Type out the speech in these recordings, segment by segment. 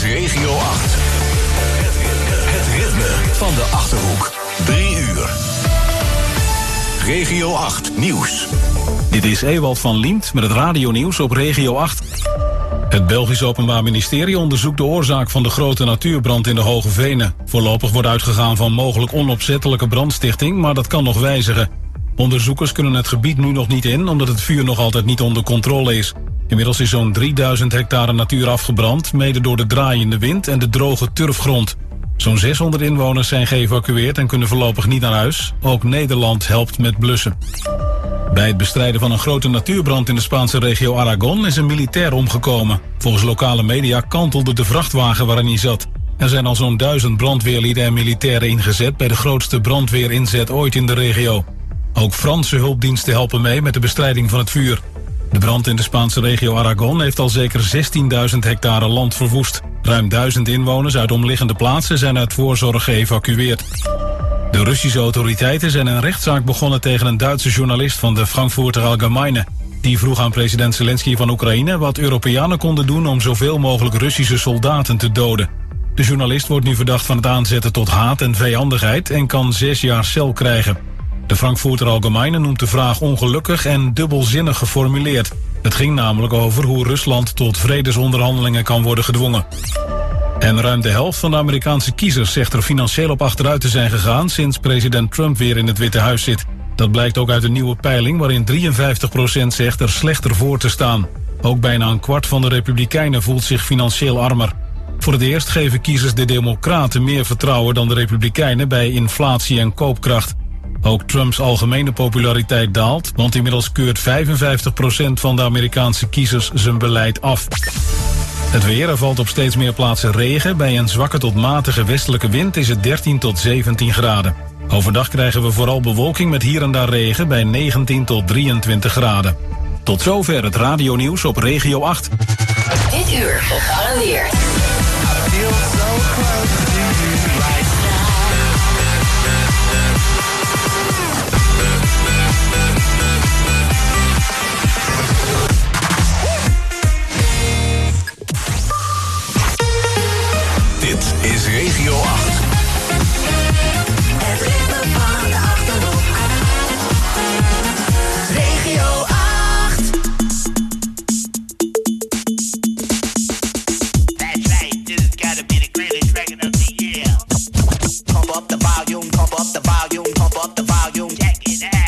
Regio 8. Het ritme van de Achterhoek. 3 uur. Regio 8 nieuws. Dit is Ewald van Liemt met het radionieuws op Regio 8. Het Belgisch Openbaar Ministerie onderzoekt de oorzaak van de grote natuurbrand in de Hoge Venen. Voorlopig wordt uitgegaan van mogelijk onopzettelijke brandstichting, maar dat kan nog wijzigen. Onderzoekers kunnen het gebied nu nog niet in, omdat het vuur nog altijd niet onder controle is. Inmiddels is zo'n 3000 hectare natuur afgebrand, mede door de draaiende wind en de droge turfgrond. Zo'n 600 inwoners zijn geëvacueerd en kunnen voorlopig niet naar huis. Ook Nederland helpt met blussen. Bij het bestrijden van een grote natuurbrand in de Spaanse regio Aragon is een militair omgekomen. Volgens lokale media kantelde de vrachtwagen waarin hij zat. Er zijn al zo'n 1000 brandweerlieden en militairen ingezet bij de grootste brandweerinzet ooit in de regio. Ook Franse hulpdiensten helpen mee met de bestrijding van het vuur. De brand in de Spaanse regio Aragon heeft al zeker 16.000 hectare land verwoest. Ruim 1000 inwoners uit omliggende plaatsen zijn uit voorzorg geëvacueerd. De Russische autoriteiten zijn een rechtszaak begonnen tegen een Duitse journalist van de Frankfurter Allgemeine. Die vroeg aan president Zelensky van Oekraïne wat Europeanen konden doen om zoveel mogelijk Russische soldaten te doden. De journalist wordt nu verdacht van het aanzetten tot haat en vijandigheid en kan 6 jaar cel krijgen. De Frankfurter Allgemeine noemt de vraag ongelukkig en dubbelzinnig geformuleerd. Het ging namelijk over hoe Rusland tot vredesonderhandelingen kan worden gedwongen. En ruim de helft van de Amerikaanse kiezers zegt er financieel op achteruit te zijn gegaan sinds president Trump weer in het Witte Huis zit. Dat blijkt ook uit een nieuwe peiling waarin 53% zegt er slechter voor te staan. Ook bijna een kwart van de Republikeinen voelt zich financieel armer. Voor het eerst geven kiezers de Democraten meer vertrouwen dan de Republikeinen bij inflatie en koopkracht. Ook Trumps algemene populariteit daalt, want inmiddels keurt 55% van de Amerikaanse kiezers zijn beleid af. Het weer, er valt op steeds meer plaatsen regen. Bij een zwakke tot matige westelijke wind is het 13 tot 17 graden. Overdag krijgen we vooral bewolking met hier en daar regen bij 19 tot 23 graden. Tot zover het radionieuws op Regio 8. Dit uur gegarandeerd. Dit is Regio 8. Het ritme van de Achterhoek. Regio 8. That's right, dude, gotta be the greatest record of the year. Pump up the volume, pump up the volume, pump up the volume, check it out.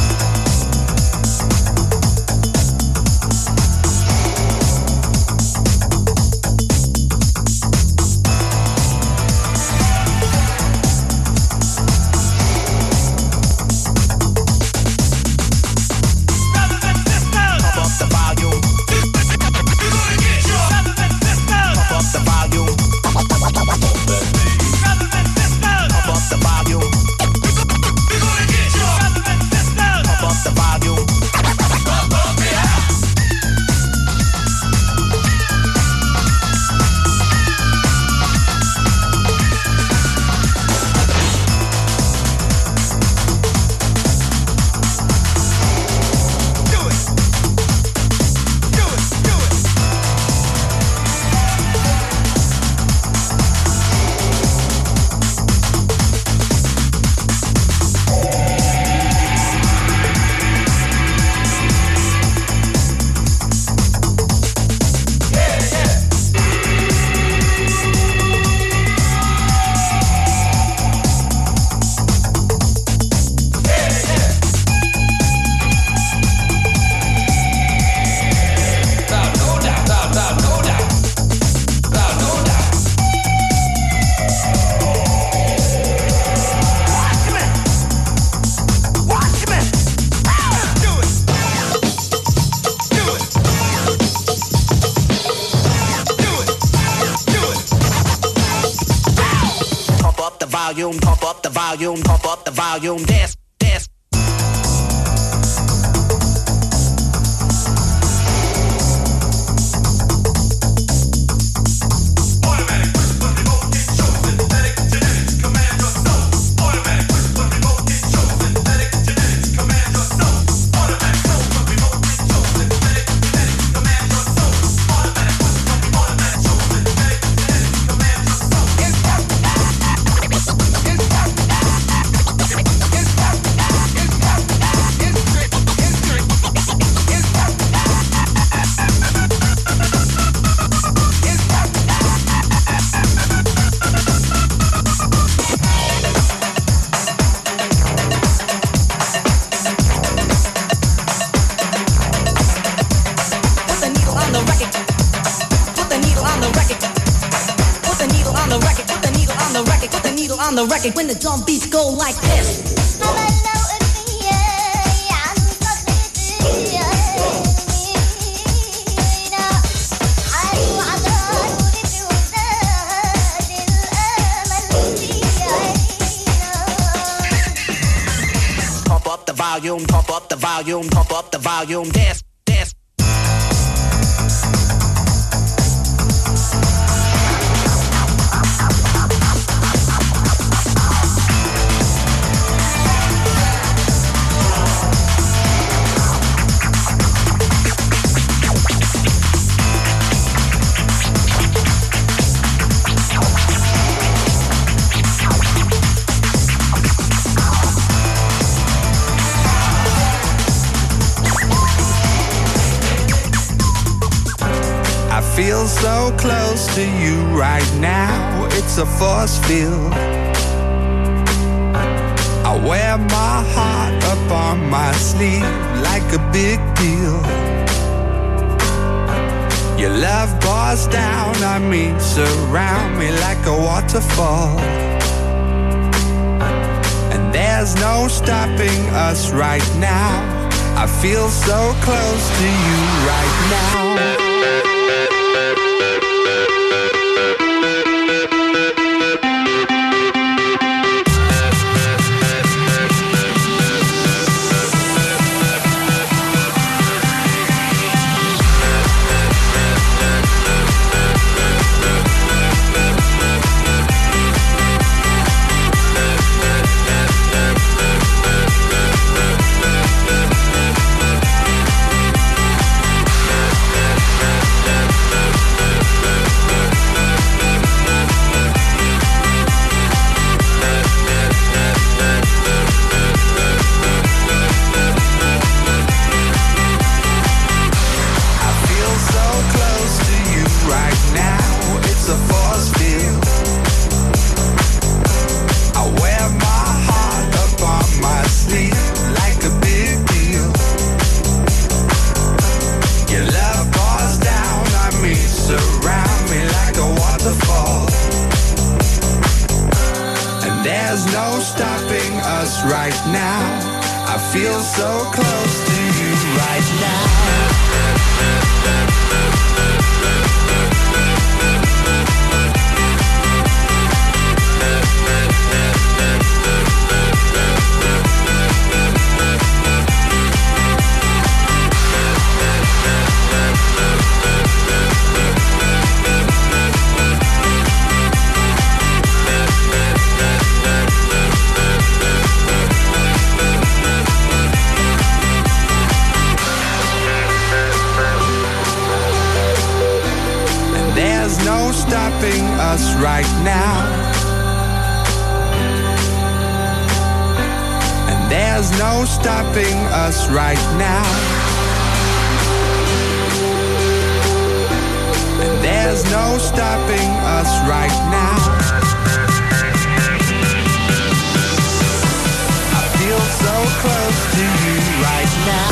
volume, pump up the volume, pump up the volume, dance, dance. on the record when the drum beats go like this. Pump up the volume, pump up the volume, pump up the volume, dance, dance. Feel so close to you right now, it's a force field. I wear my heart up on my sleeve like a big deal. Your love pours down on me, surround me like a waterfall. And there's no stopping us right now. I feel so close to you right now. Right now, I feel so close to you right now. Stopping us right now. And there's no stopping us right now. And there's no stopping us right now. I feel so close to you right now.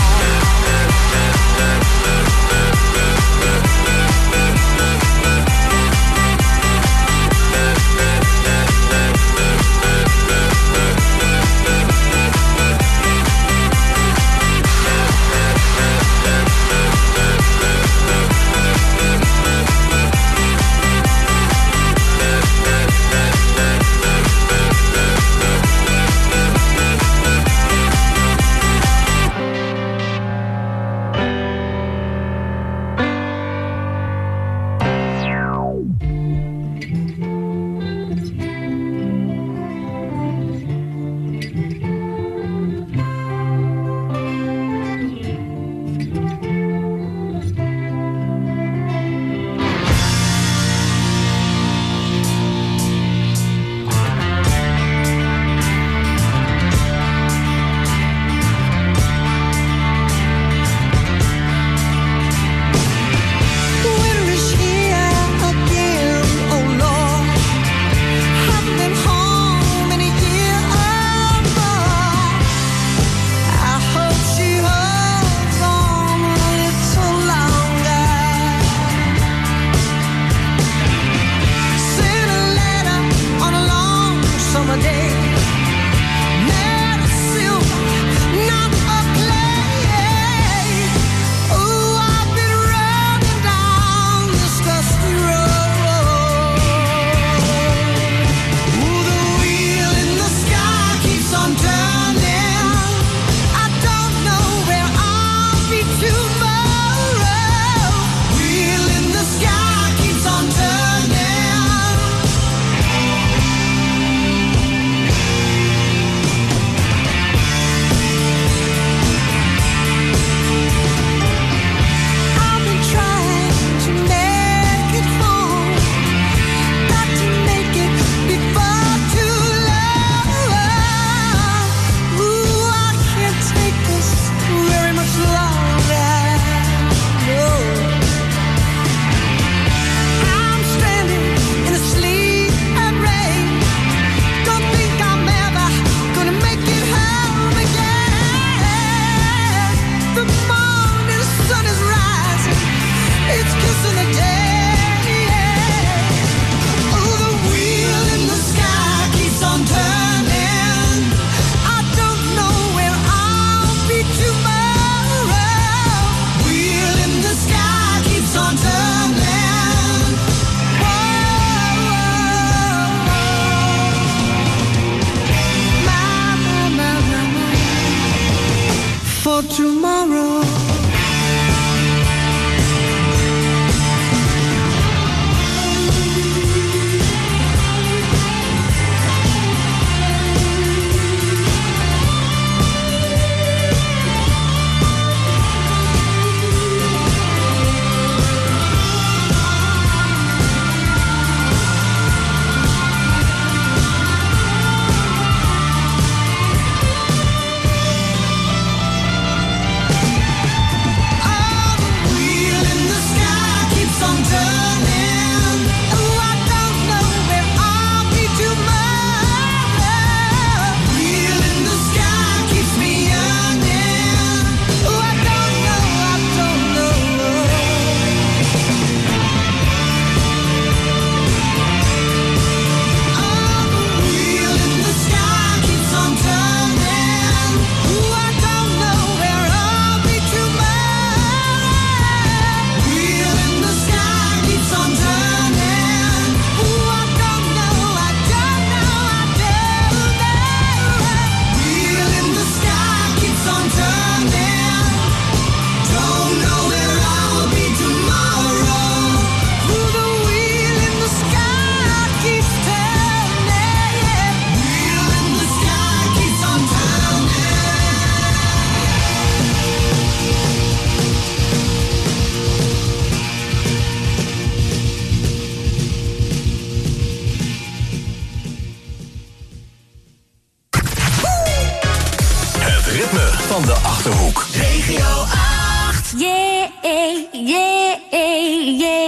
yeah, yeah.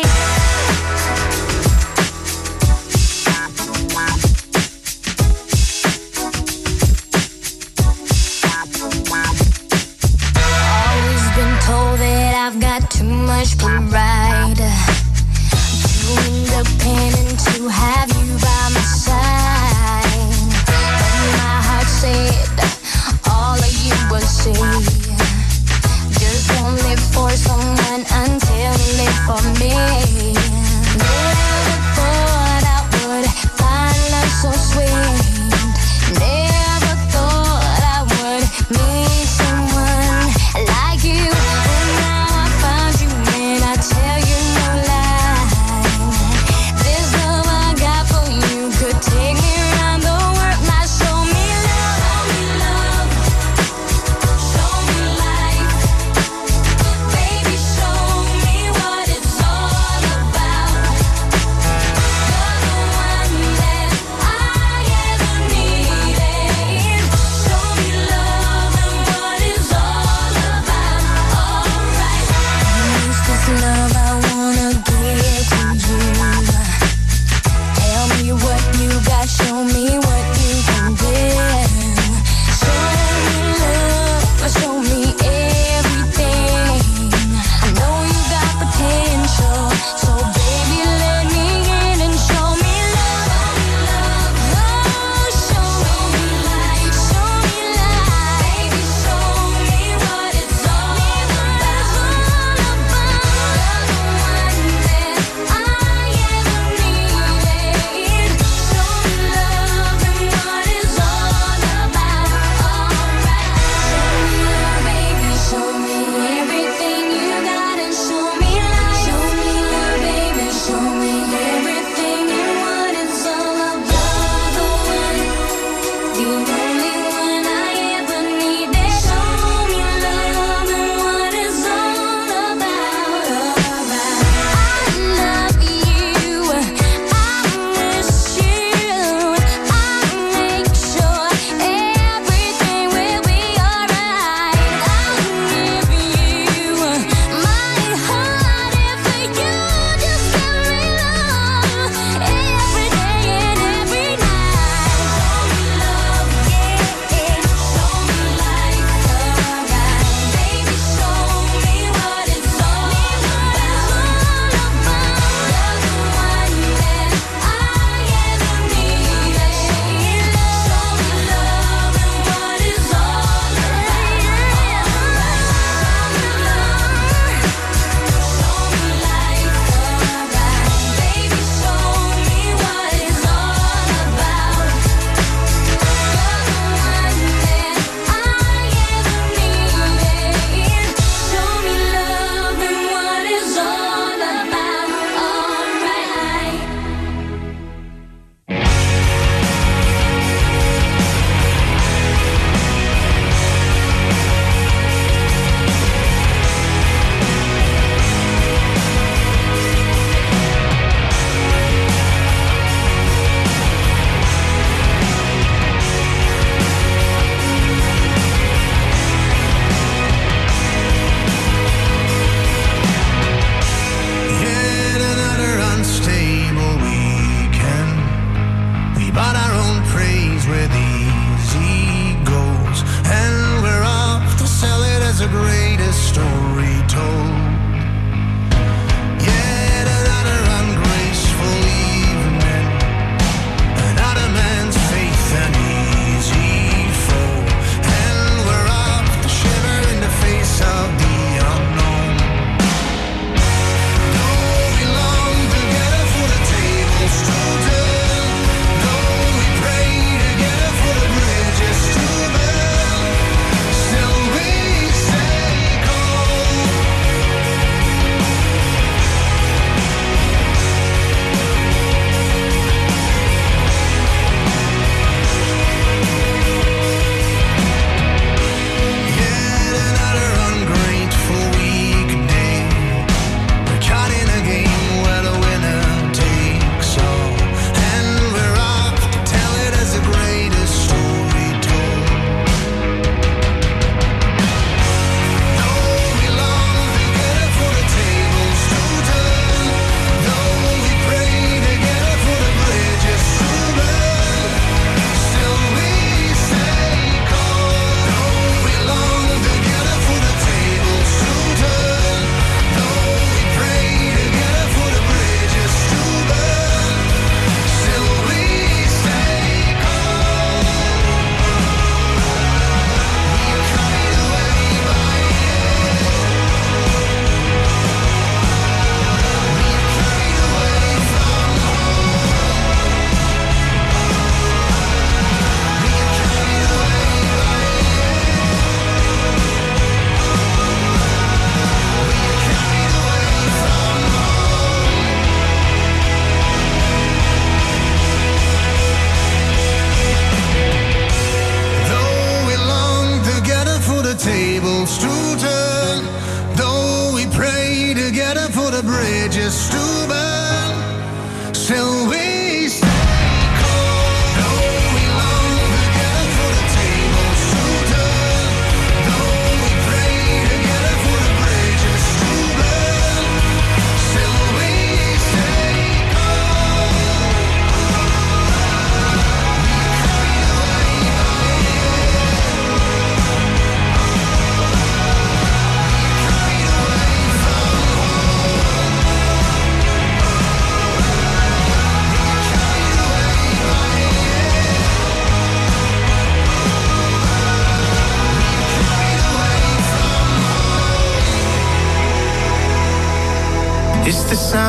Always been told that I've got too much pride, too independent to have you by my side. But my heart said all of you will see. Just won't live for someone until you live for me. Never thought I would find love so sweet. Never thought I would meet someone like you. And now I found you and I tell you no lie. This love I got for you could take me around the world. Now show me love, show me life. Baby, show me what it's all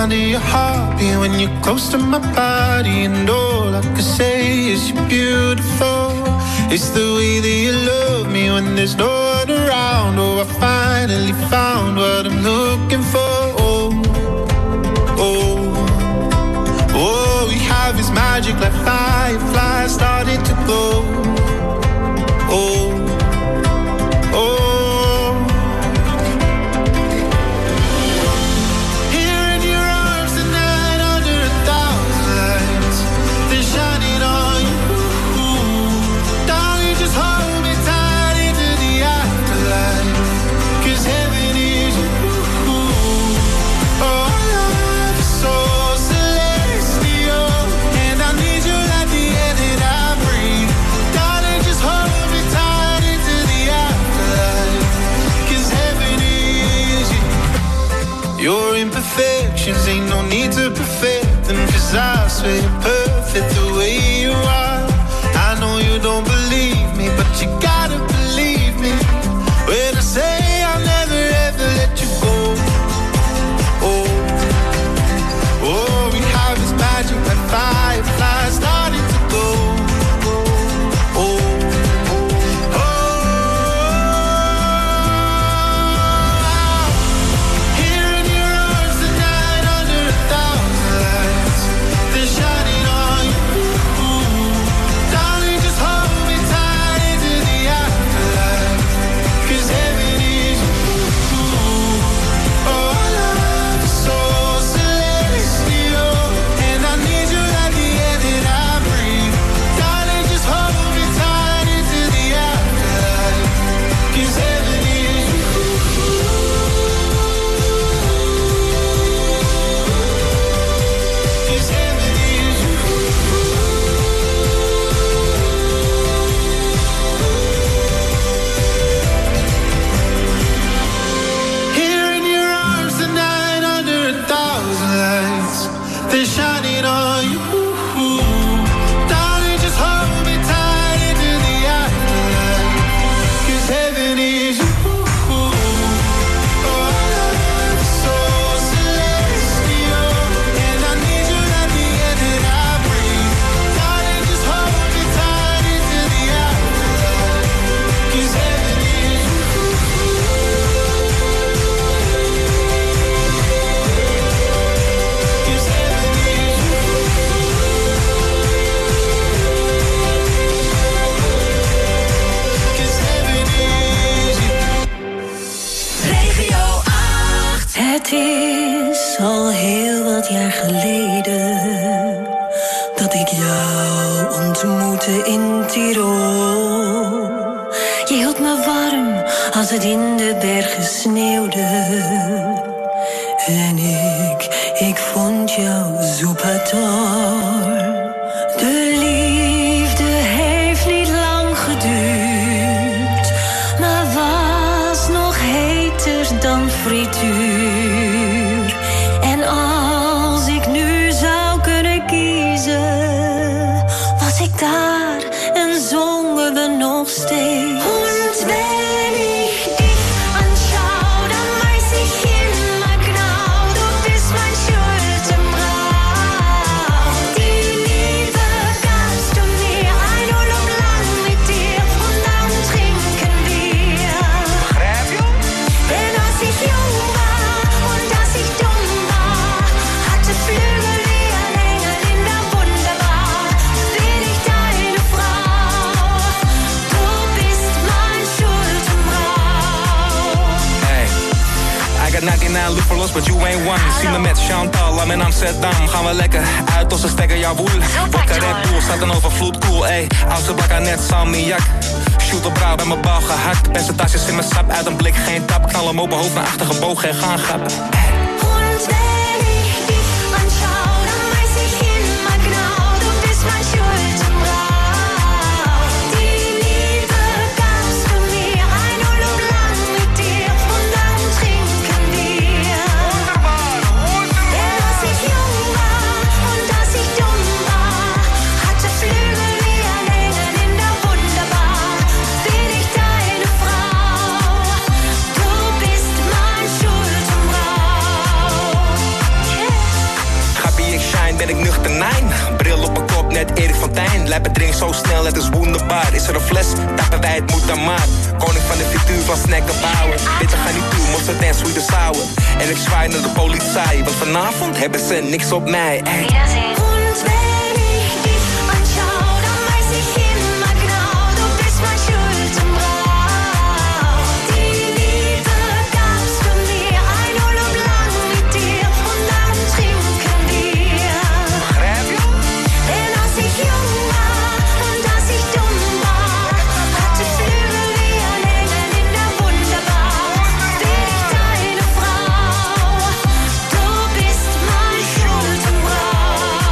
sound of your heartbeat when you're close to my body. And all I can say is you're beautiful. It's the way that you love me when there's no one around. Oh, I finally found what I'm looking for. Oh, oh, oh, we have this magic like fireflies starting to glow. Oh, oh. Your imperfections ain't no need to perfect them, 'cause I swear you're perfect the way you are. I know you don't believe me, but you gotta believe me when I say I'll never ever let you go. Oh, oh, we have this magic like fireflies starting to go. Oh, Het is al heel wat jaar geleden dat ik jou ontmoette in Tirol. Je hield me warm als het in de bergen sneeuwde. En ik vond jou super toll. De liefde heeft niet lang geduurd, maar was nog heter dan frituur. En als ik nu zou kunnen kiezen, was ik daar en zongen we nog steeds. Und wenn ich dich anschaue, dann weiß ich immer genau, du bist mein Schuldenbrauch. Die Liebe gabst du mir, ein Urlaub lang mit dir und dann trinken wir. Begrijp je? Denn als ich jung war und als ich dumm war, hatte Flügel wie ein Engel in der Wunderbar. Bin ich deine Frau, du bist mein Schuldenbrauch. Hey, I got 99 Lufalos, but you ain't one. Zie me met Chantal, I'm in Amsterdam. Gaan we lekker uit tot ze stekken jouw boel. Vodka Red Bull, staat een overvloed cool, ey. Oudste bakker net salmiak. Shoot op brouw bij mijn bal gehakt. Percentages in mijn sap, uit een blik geen tap. Knal hem open, hoofd naar achter gebogen en gaan grappen. Und wenn ich dich anschaue, dann weiß ich immer genau, du bist mein Schuldenbrauch. Die Liebe gabst du mir, ein Urlaub lang mit dir und dann trinken wir. Denn als ich jung war und als ich dumm war, hatte Flügel wie ein Engel in der Wunderbar. Bin ich deine Frau, du bist mein Schuldenbrauch. shine, ben ik nuchter, nein. Bril op mijn kop, net Erik van Tijn. Lijpen drink zo snel, het is wonderbaar. Is er een fles, tappen wij, het moet dan maar. Koning van de frituur van snacken bouwen. Bitte ga niet toe, mosterd en sweet and sour. En ik zwaai naar de politie, want vanavond hebben ze niks op mij. Ey. Und wenn ich dich anschau, dann weiß ich immer genau, du bist mein Schuld und Brauch. Die Liebe gab's für mir, ein Urlaub lang mit dir und dann trinken wir. Denn als ich jung war und als ich dumm war, hatte Flügel wie ein Engel in der Wunderbar. Bin ich deine Frau, du bist mein Schuld und Brauch.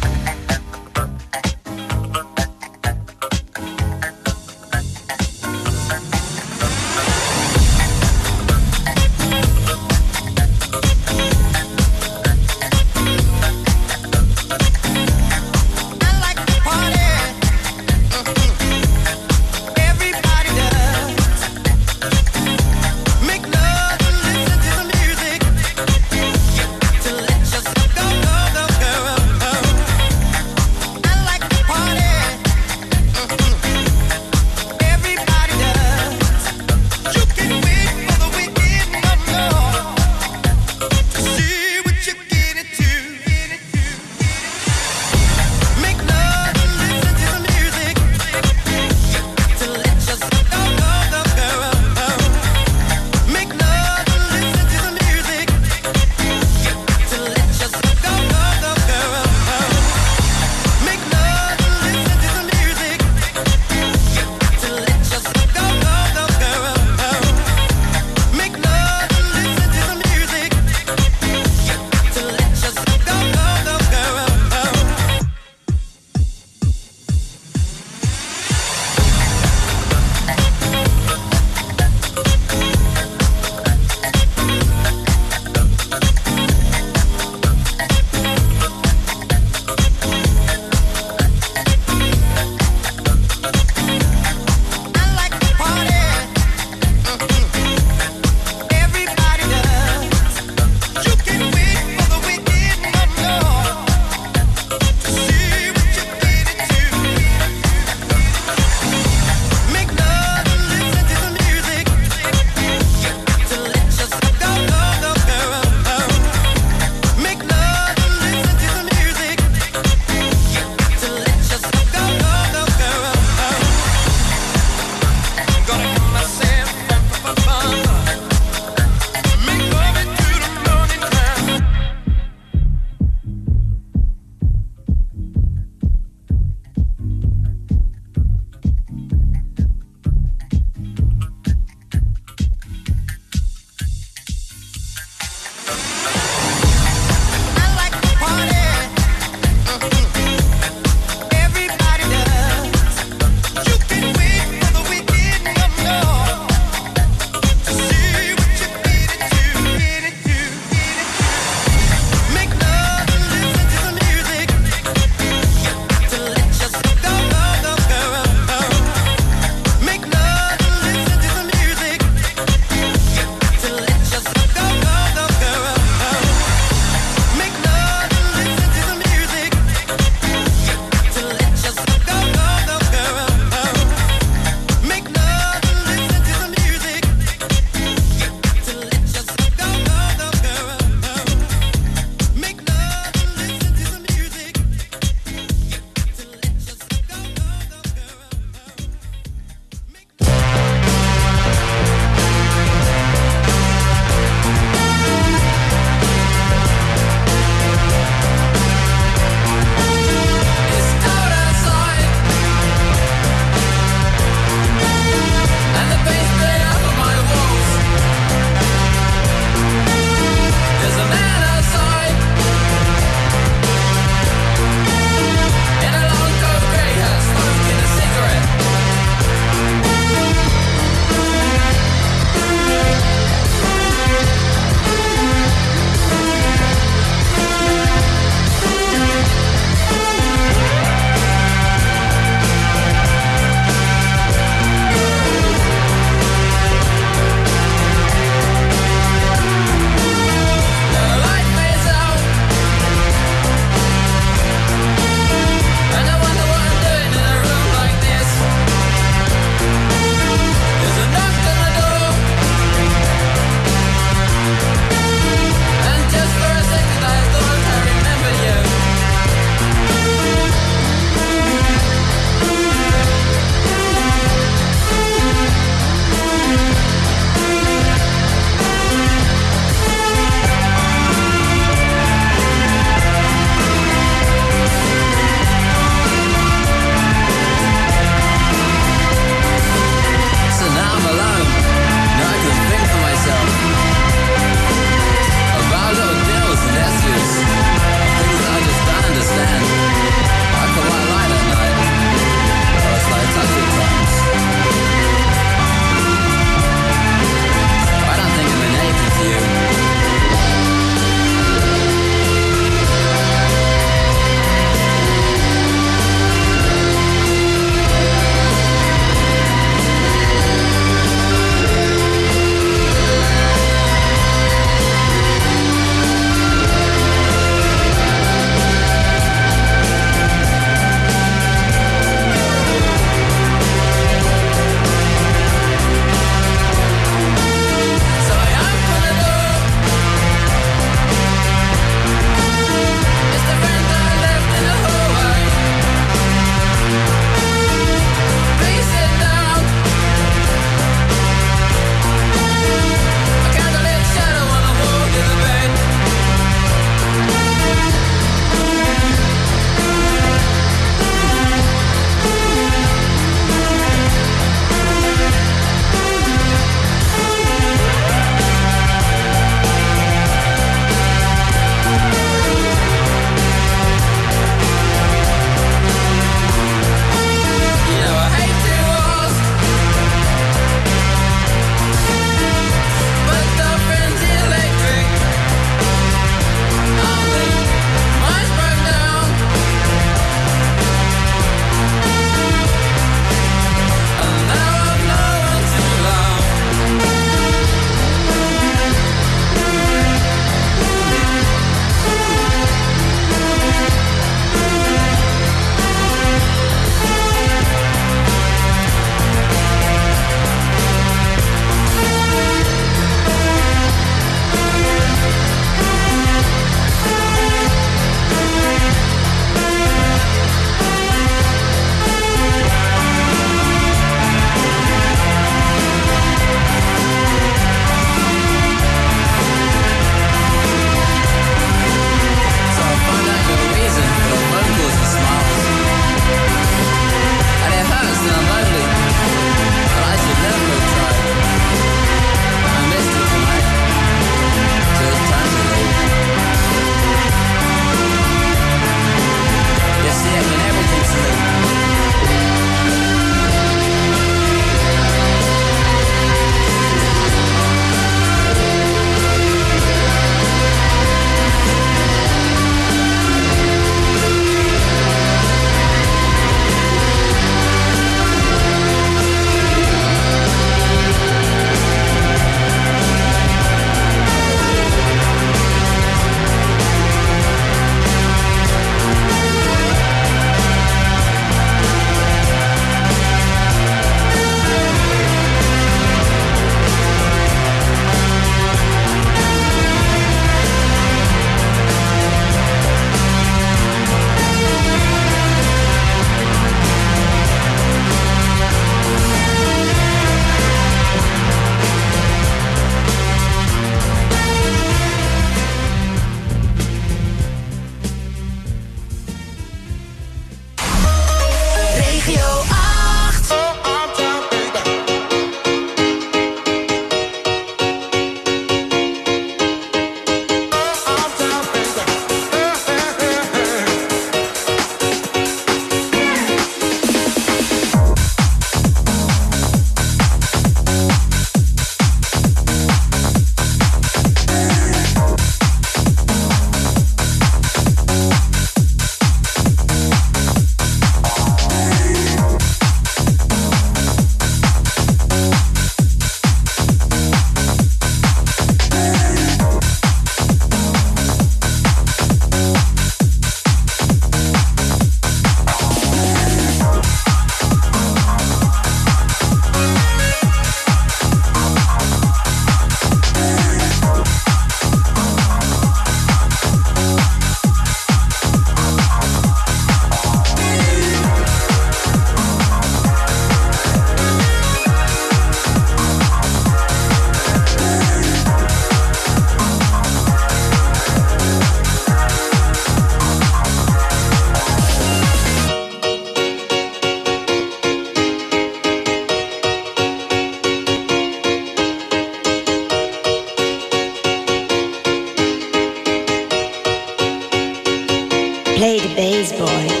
Play the bass, boy.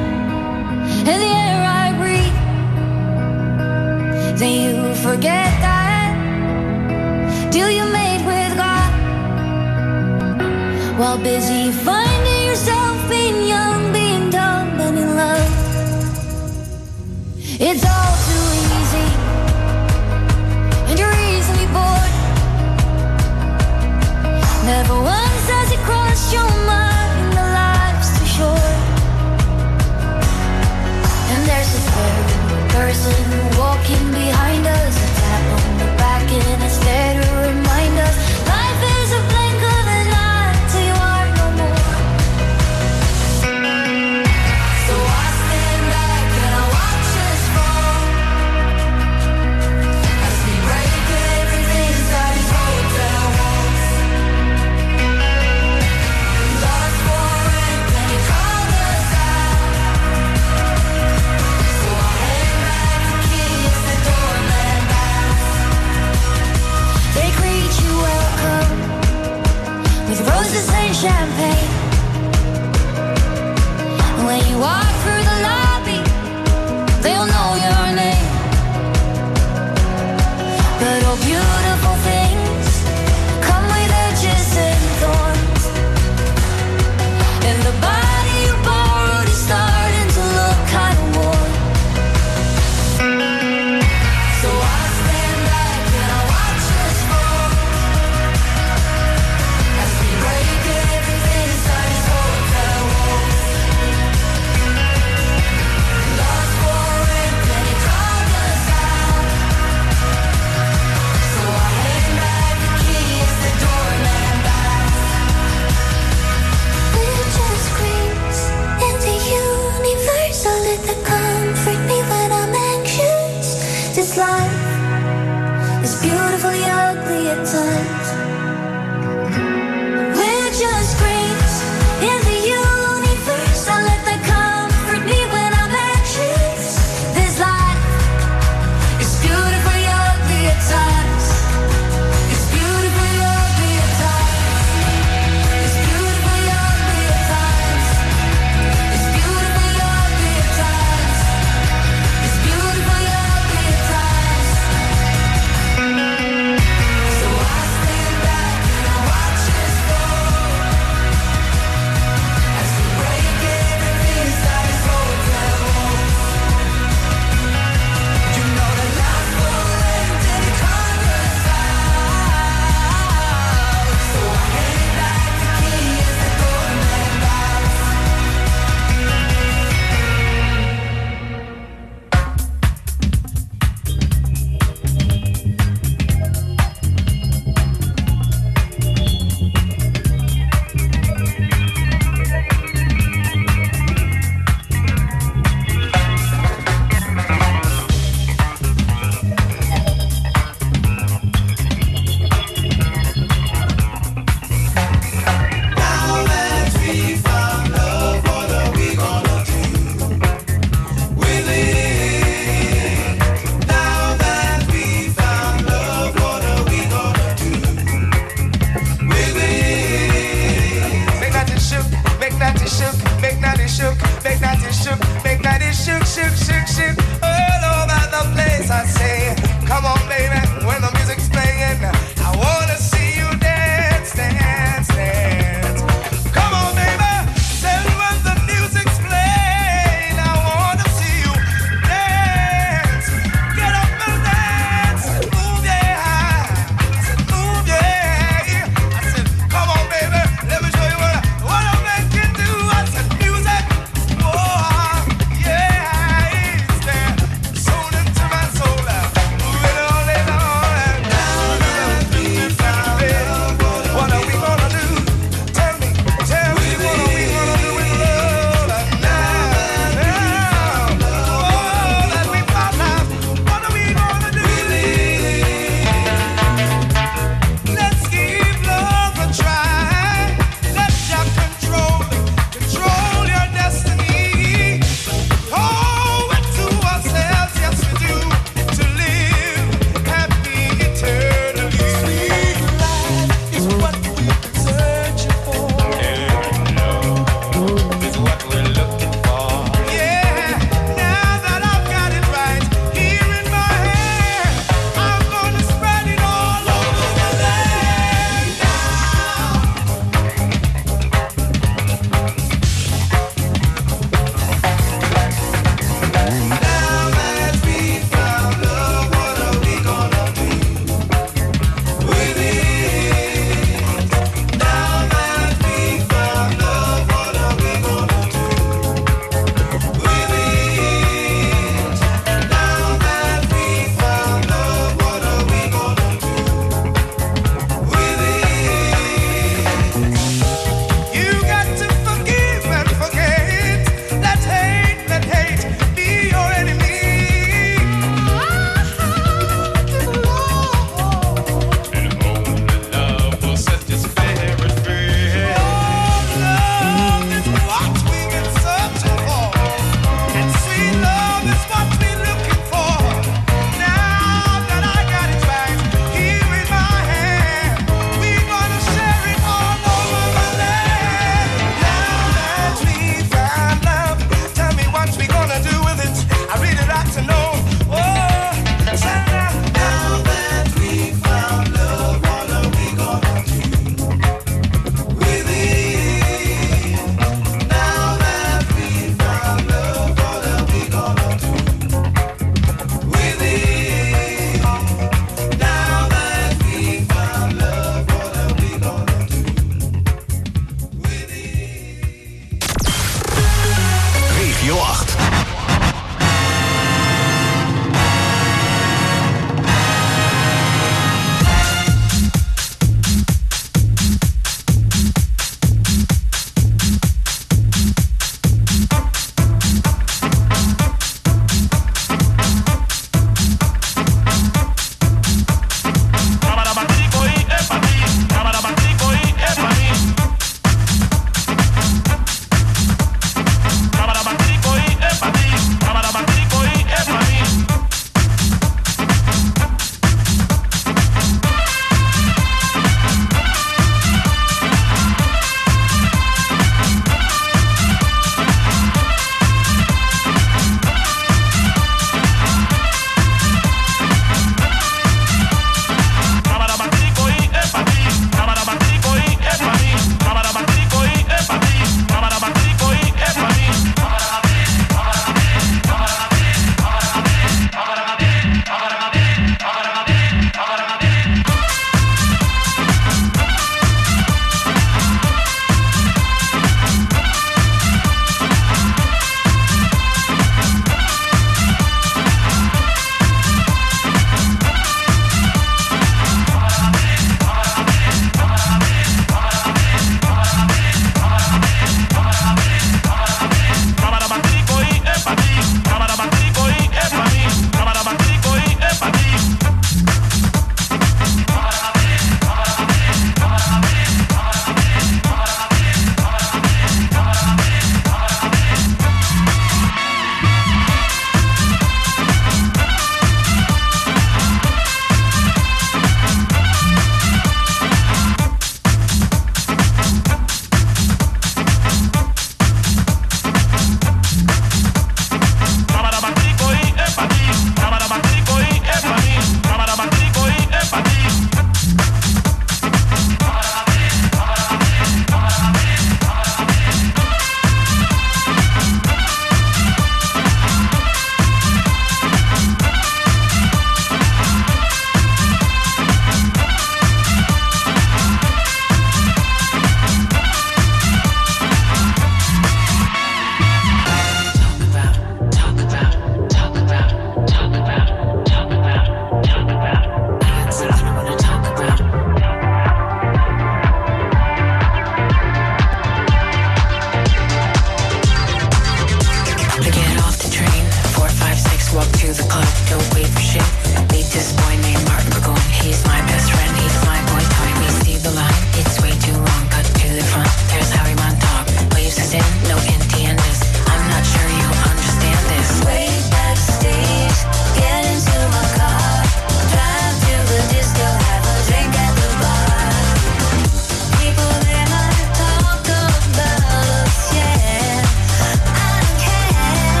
to the club, don't wait for shit. Meet this boy named Martin Burgoyne. He's my best friend, he's my boy toy. We see the line, it's way too long. Cut to the front, there's Harry Montauk. Waves us in, no empty-enders. I'm not sure you understand this. Way backstage, get into my car, drive to the disco, have a drink at the bar. People they might talk about us, yeah. I don't care.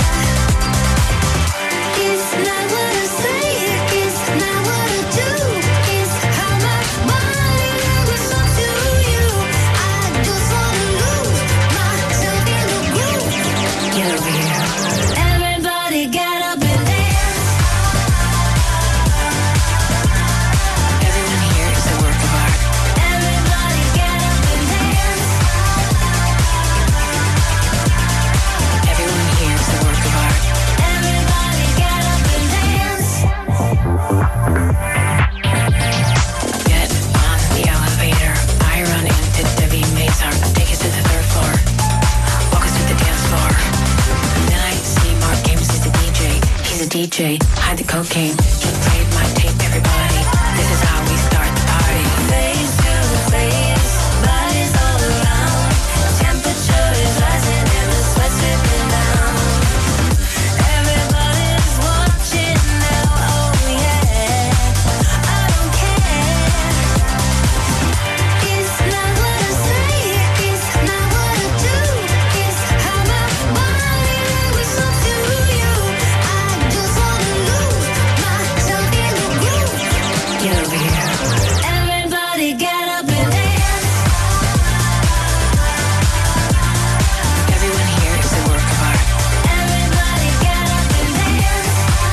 It's not what I say, it's not what I do. It's how my body moves up to you. I just wanna lose myself in the groove. Get over here. Everybody get up and dance. Everyone here is a work of art. Everybody get up and dance. Everyone here is a work of art. Everybody get up and dance. Get on the elevator. I run into Debbie Mazar. Take us to the third floor. Walk us to the dance floor. Then I see Mark Games is the DJ. He's a DJ. Hide the cocaine. He played my tape, everybody. This is how we start the party. Face to the face, bodies all around. Temperature is rising and the sweat's dripping down. Everybody's watching now, oh yeah. I don't care. It's not what I say, it's not what I do. It's how my body moves up to you. I just wanna lose myself in the groove. Get over here. Everybody get up and dance. Everyone here is a work of art. Everybody get up and dance.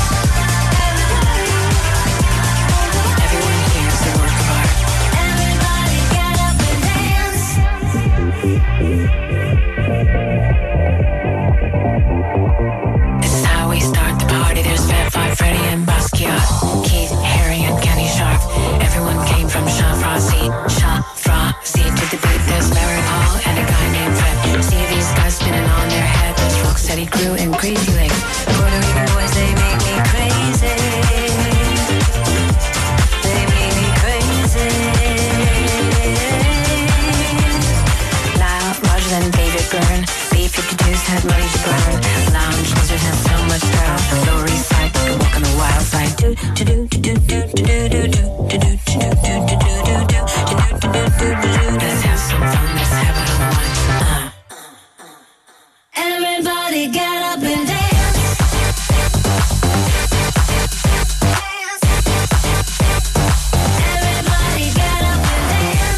Everyone here is a work of art. Everybody get up and dance. This is how we start the party. There's Fat Five Freddy and Basquiat, Keith Haring and Kenny Sharp. Everyone came from Shafrazi to the beat. There's Larry Hall and a guy named Fred. See these guys spinning on their head. There's Rocksteady Crew and Crazy Legs. Puerto Rican boys, they make me crazy. They make me crazy. Lyle Rogers and David Byrne. B-52s had money to burn. Lounge Lizard has so much power. The Lower East Side, you can walk on the wild side. Do do do do do do do do do do do do do do. Let's have some fun. Let's have it on the line. Everybody get up and dance. Everybody get up and dance.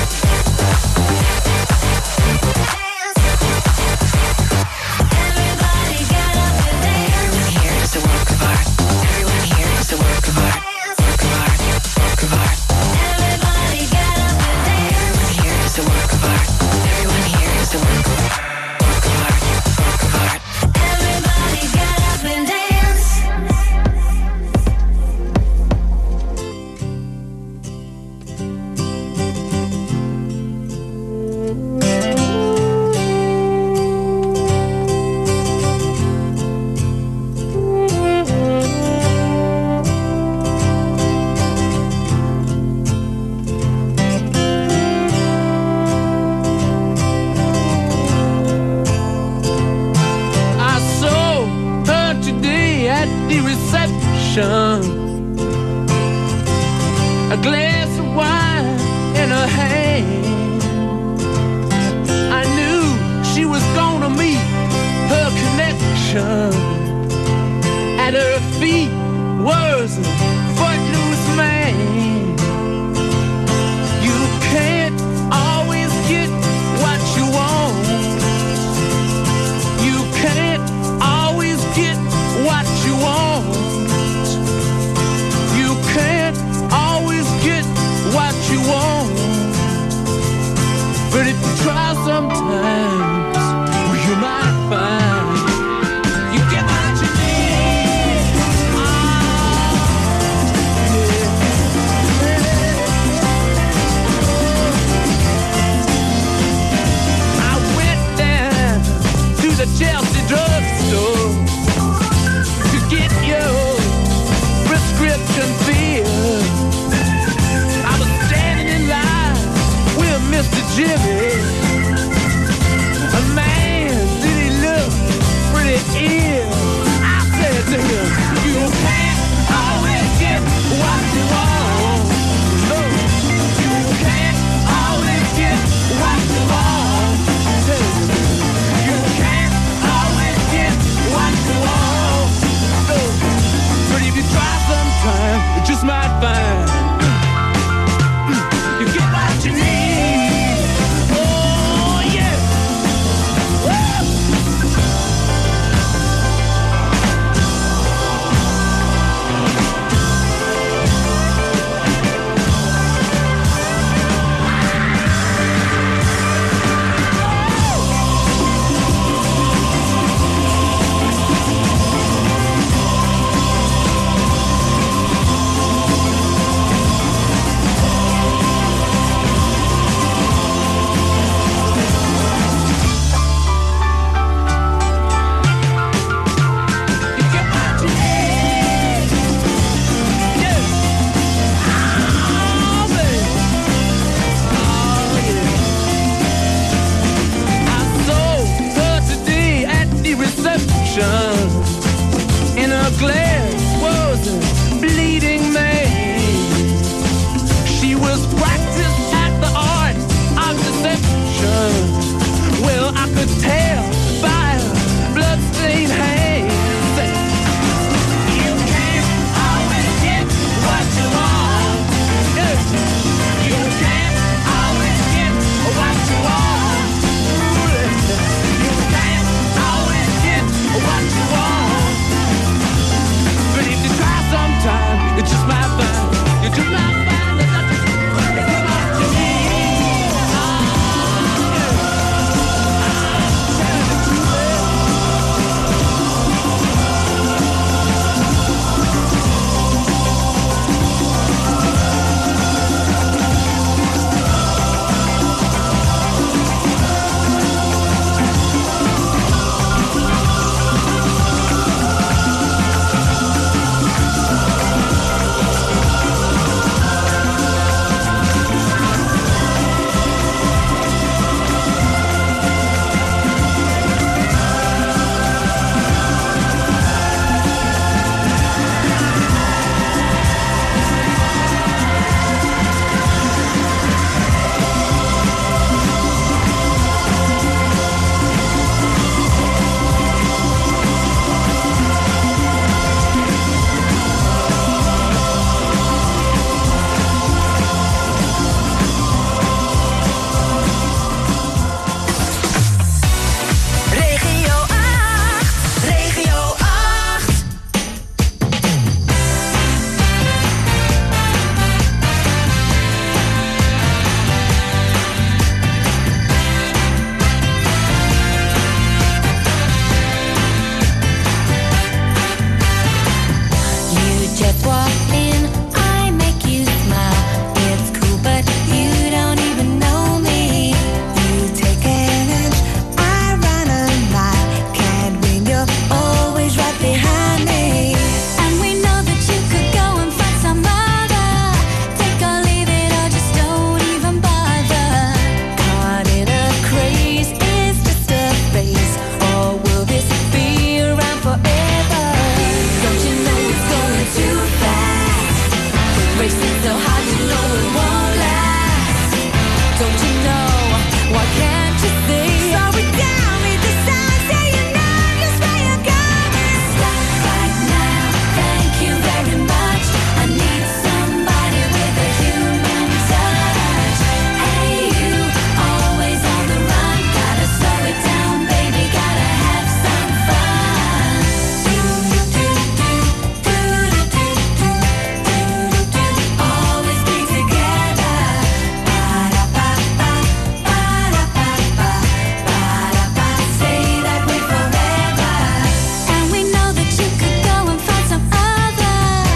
Everybody get up and dance. Everyone here is a work of art. Everyone here is a work of art. Work of art. Work of art. Everybody get up and dance. Everyone here is a work of art. Everyone here is a work of art. Work of art. Work of art. Everybody get up and dance. I saw her today at the reception. A glass of wine in her hand. I knew she was gonna meet her connection. At her feet was a footloose man. You can't always get what you want. You can't always get what you want. You can't always get what you want. But if you try sometimes, well, you might find you get what you need. my